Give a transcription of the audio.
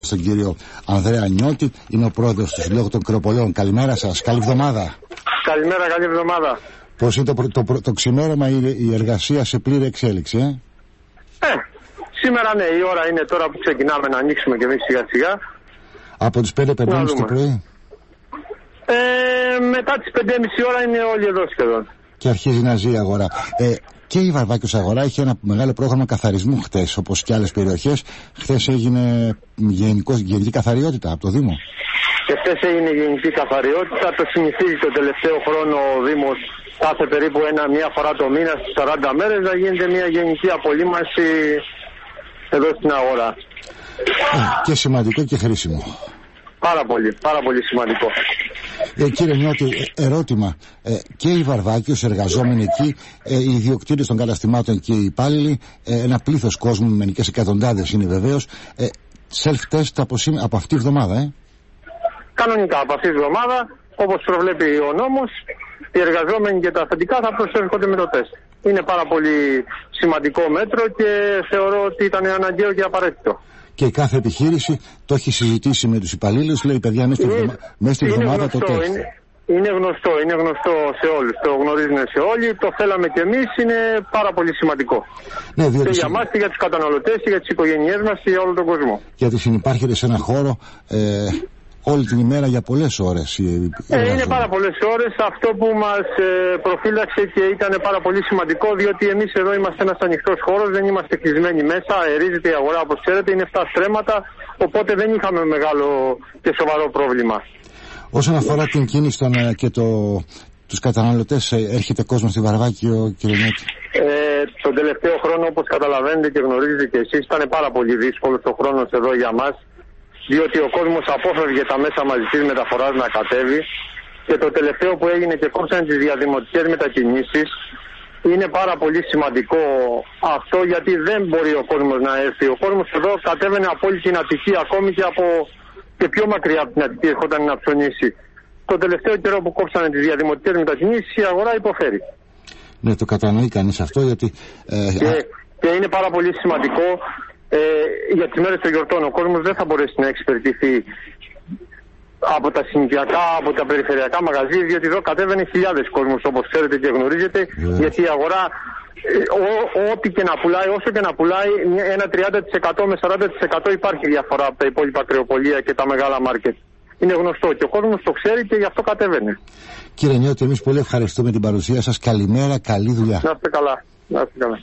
Στον κύριο Ανδρέα Νιώτη, είναι ο πρόεδρος του Συλλόγου των Κρεοπολιών. Καλημέρα σας, καλή εβδομάδα. Καλημέρα, καλή εβδομάδα. Πώς είναι το ξημέρωμα, η εργασία σε πλήρη εξέλιξη, Σήμερα ναι, η ώρα είναι τώρα που ξεκινάμε να ανοίξουμε και εμείς σιγά σιγά. Από τις 5:30 το πρωί. Μετά τις 5:30 ώρα είναι όλοι εδώ σχεδόν. Και αρχίζει να ζει η αγορά. Και η Βαρβάκιος Αγορά είχε ένα μεγάλο πρόγραμμα καθαρισμού χτες, όπως και άλλες περιοχές. Χτες έγινε γενική καθαριότητα από το Δήμο. Και χτες έγινε γενική καθαριότητα. Το συνηθίζει το τελευταίο χρόνο ο Δήμος κάθε περίπου μία φορά το μήνα στις 40 μέρες να γίνεται μια γενική απολύμανση εδώ στην αγορά. Και σημαντικό και χρήσιμο. Πάρα πολύ σημαντικό. Κύριε Νιώτη, ερώτημα. Και οι Βαρβάκιος, εργαζόμενοι εκεί, οι ιδιοκτήτες των καταστημάτων και οι υπάλληλοι, ένα πλήθος κόσμου, μερικές εκατοντάδες είναι βεβαίως, self-test από αυτή τη εβδομάδα, Κανονικά από αυτή τη εβδομάδα, όπως προβλέπει ο νόμος, οι εργαζόμενοι και τα αφεντικά θα προσέρχονται με το τεστ. Είναι πάρα πολύ σημαντικό μέτρο και θεωρώ ότι ήταν αναγκαίο και απαραίτητο. Και κάθε επιχείρηση το έχει συζητήσει με τους υπαλλήλους, λέει παιδιά μέσα στη εβδομάδα το τεστ. Είναι γνωστό σε όλους, το γνωρίζουν σε όλοι, το θέλαμε κι εμείς, είναι πάρα πολύ σημαντικό. Ναι, και για μας και για τους καταναλωτές και για τις οικογένειές μας και για όλο τον κόσμο. Γιατί συνυπάρχεται σε ένα χώρο όλη την ημέρα για πολλές ώρες. Είναι πάρα πολλές ώρες. Αυτό που μας προφύλαξε και ήταν πάρα πολύ σημαντικό, διότι εμείς εδώ είμαστε ένας ανοιχτός χώρος, δεν είμαστε κλεισμένοι μέσα, αερίζεται η αγορά όπως ξέρετε, είναι 7 στρέμματα, οπότε δεν είχαμε μεγάλο και σοβαρό πρόβλημα. Όσον αφορά την κίνηση και τους καταναλωτές, έρχεται κόσμο στη Βαρβάκιο, κύριε Νιώτη? Τον τελευταίο χρόνο, όπως καταλαβαίνετε και γνωρίζετε και εσείς, ήταν πάρα πολύ δύσκολος ο χρόνος εδώ για μας, διότι ο κόσμος απόφευγε τα μέσα μαζικής μεταφοράς να κατέβει και το τελευταίο που έγινε και κόψαν τις διαδημοτικές μετακινήσεις. Είναι πάρα πολύ σημαντικό αυτό, γιατί δεν μπορεί ο κόσμος να έρθει. Ο κόσμος εδώ κατέβαινε από όλη την Αττική, ακόμη και πιο μακριά από την Αττική ερχόταν να ψωνίσει. Το τελευταίο καιρό που κόψανε τις διαδημοτικές μετακινήσεις, η αγορά υποφέρει. Ναι, το κατανοεί κανείς αυτό, γιατί και είναι πάρα πολύ σημαντικό για τις μέρες των γιορτών. Ο κόσμος δεν θα μπορέσει να εξυπηρετηθεί από τα συνοικιακά, από τα περιφερειακά μαγαζί, διότι εδώ κατέβαινε χιλιάδες κόσμος, όπως ξέρετε και γνωρίζετε, γιατί η αγορά ό,τι και να πουλάει, όσο και να πουλάει, ένα 30% με 40% υπάρχει διαφορά από τα υπόλοιπα κρεοπολία και τα μεγάλα μάρκετ. Είναι γνωστό και ο κόσμος το ξέρει και γι' αυτό κατέβαινε. Κύριε Νιώτη, εμείς πολύ ευχαριστούμε την παρουσία σας. Καλημέρα, καλή δουλειά. Να είστε καλά.